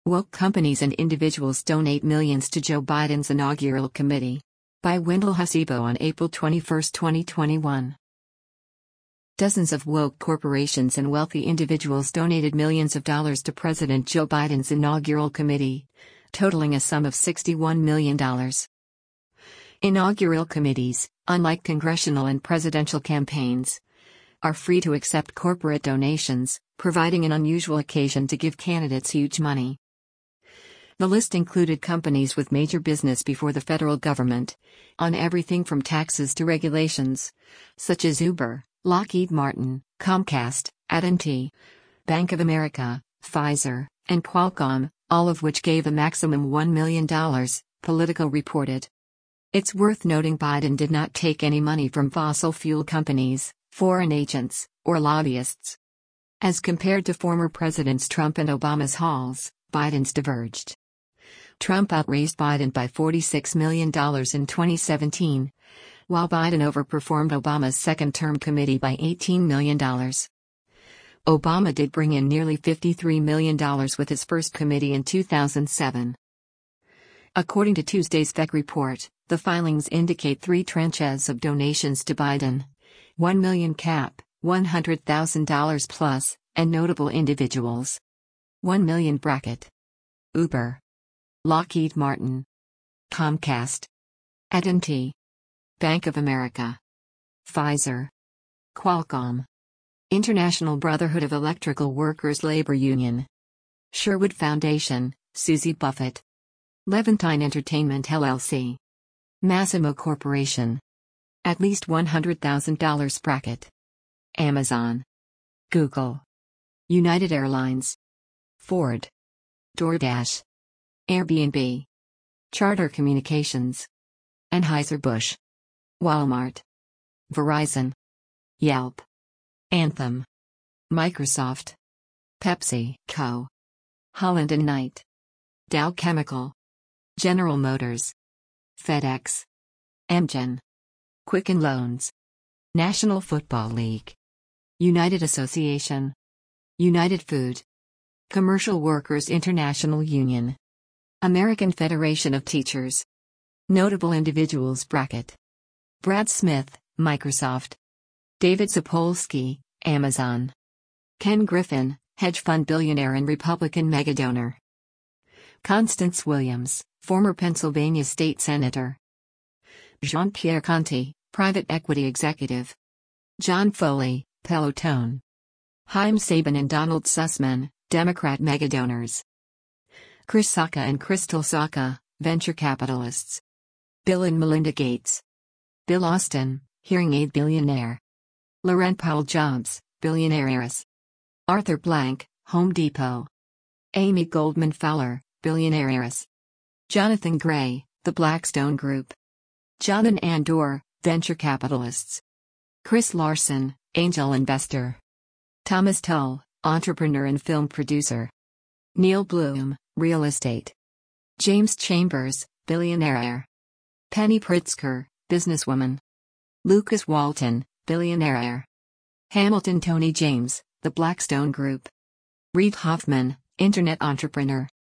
Woke companies and individuals donate millions to Joe Biden's inaugural committee. By Wendell Hasebo on April 21, 2021. Dozens of woke corporations and wealthy individuals donated millions of dollars to President Joe Biden's inaugural committee, totaling a sum of $61 million. Inaugural committees, unlike congressional and presidential campaigns, are free to accept corporate donations, providing an unusual occasion to give candidates huge money. The list included companies with major business before the federal government, on everything from taxes to regulations, such as Uber, Lockheed Martin, Comcast, AT&T, Bank of America, Pfizer, and Qualcomm, all of which gave a maximum $1 million, Politico reported. It's worth noting Biden did not take any money from fossil fuel companies, foreign agents, or lobbyists. As compared to former presidents Trump and Obama's hauls, Biden's diverged. Trump outraised Biden by $46 million in 2017, while Biden overperformed Obama's second-term committee by $18 million. Obama did bring in nearly $53 million with his first committee in 2007. According to Tuesday's FEC report, the filings indicate 3 tranches of donations to Biden: $1 million cap, $100,000 plus, and notable individuals. $1 million bracket. Uber, Lockheed Martin, Comcast, AT&T, Bank of America, Pfizer, Qualcomm, International Brotherhood of Electrical Workers Labor Union, Sherwood Foundation, Susie Buffett, Levantine Entertainment LLC, Massimo Corporation. At least $100,000 bracket. Amazon, Google, United Airlines, Ford, DoorDash, Airbnb, Charter Communications, Anheuser-Busch, Walmart, Verizon, Yelp, Anthem, Microsoft, Pepsi Co., Holland & Knight, Dow Chemical, General Motors, FedEx, Amgen, Quicken Loans, National Football League, United Association, United Food, Commercial Workers International Union, American Federation of Teachers. Notable individuals bracket. Brad Smith, Microsoft. David Sapolsky, Amazon. Ken Griffin, hedge fund billionaire and Republican megadonor. Constance Williams, former Pennsylvania state senator. Jean-Pierre Conti, private equity executive. John Foley, Peloton. Haim Saban and Donald Sussman, Democrat megadonors. Chris Sacca and Crystal Sacca, venture capitalists. Bill and Melinda Gates. Bill Austin, hearing aid billionaire. Laurent Paul-Jobs, billionaire heiress. Arthur Blank, Home Depot. Amy Goldman Fowler, billionaire heiress. Jonathan Gray, the Blackstone Group. John and Ann Doerr, venture capitalists. Chris Larson, angel investor. Thomas Tull, entrepreneur and film producer. Neil Bloom, real estate. James Chambers, billionaire heir. Penny Pritzker, businesswoman. Lucas Walton, billionaire heir. Hamilton Tony James, the Blackstone Group. Reid Hoffman, internet entrepreneur.